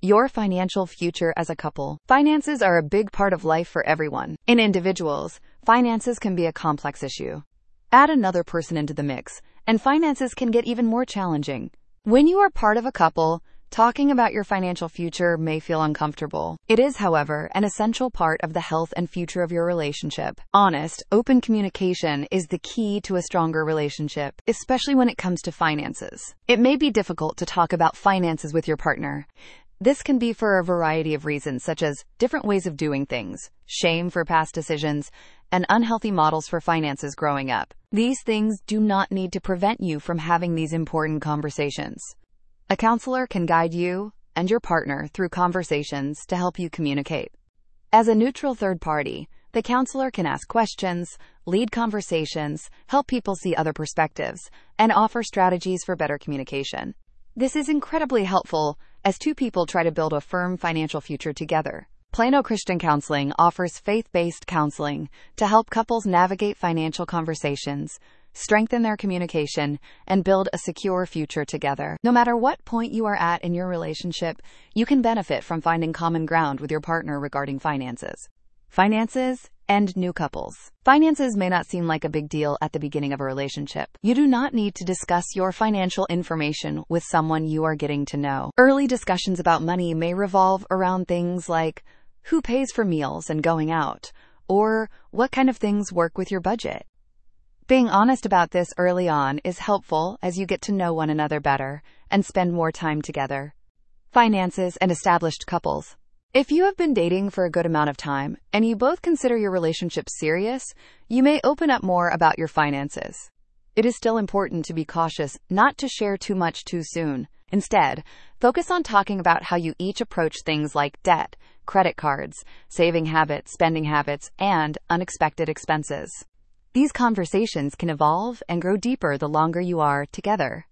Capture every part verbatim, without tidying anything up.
Your financial future as a couple. Finances are a big part of life for everyone. In individuals, finances can be a complex issue. Add another person into the mix, and finances can get even more challenging. When you are part of a couple, talking about your financial future may feel uncomfortable. It is, however, an essential part of the health and future of your relationship. Honest, open communication is the key to a stronger relationship, especially when it comes to finances. It may be difficult to talk about finances with your partner. This can be for a variety of reasons, such as different ways of doing things, shame for past decisions, and unhealthy models for finances growing up. These things do not need to prevent you from having these important conversations. A counselor can guide you and your partner through conversations to help you communicate. As a neutral third party, the counselor can ask questions, lead conversations, help people see other perspectives, and offer strategies for better communication. This is incredibly helpful as two people try to build a firm financial future together. Plano Christian Counseling offers faith-based counseling to help couples navigate financial conversations, strengthen their communication, and build a secure future together. No matter what point you are at in your relationship, you can benefit from finding common ground with your partner regarding finances. Finances and new couples. Finances may not seem like a big deal at the beginning of a relationship. You do not need to discuss your financial information with someone you are getting to know. Early discussions about money may revolve around things like who pays for meals and going out, or what kind of things work with your budget. Being honest about this early on is helpful as you get to know one another better and spend more time together. Finances and established couples. If you have been dating for a good amount of time and you both consider your relationship serious, you may open up more about your finances. It is still important to be cautious not to share too much too soon. Instead, focus on talking about how you each approach things like debt, credit cards, saving habits, spending habits, and unexpected expenses. These conversations can evolve and grow deeper the longer you are together.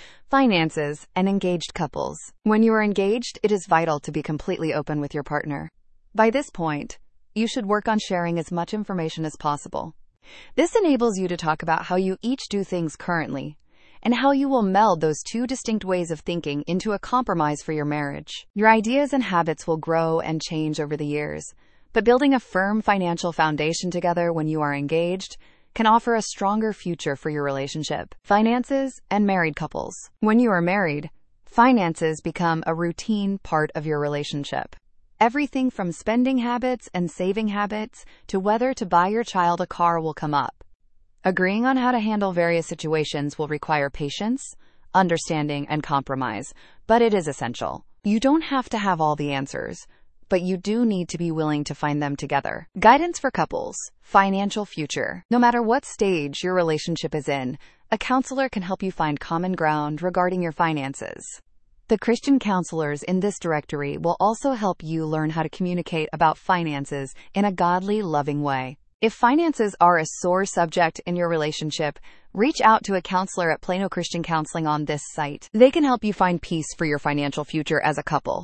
Finances and engaged couples. When you are engaged, it is vital to be completely open with your partner. By this point, you should work on sharing as much information as possible. This enables you to talk about how you each do things currently and how you will meld those two distinct ways of thinking into a compromise for your marriage. Your ideas and habits will grow and change over the years, but building a firm financial foundation together when you are engaged can offer a stronger future for your relationship. Finances and married couples. When you are married, finances become a routine part of your relationship. Everything from spending habits and saving habits to whether to buy your child a car will come up. Agreeing on how to handle various situations will require patience, understanding, and compromise, but it is essential. You don't have to have all the answers, but you do need to be willing to find them together. Guidance for couples. Financial future. No matter what stage your relationship is in, a counselor can help you find common ground regarding your finances. The Christian counselors in this directory will also help you learn how to communicate about finances in a godly, loving way. If finances are a sore subject in your relationship, reach out to a counselor at Plano Christian Counseling on this site. They can help you find peace for your financial future as a couple.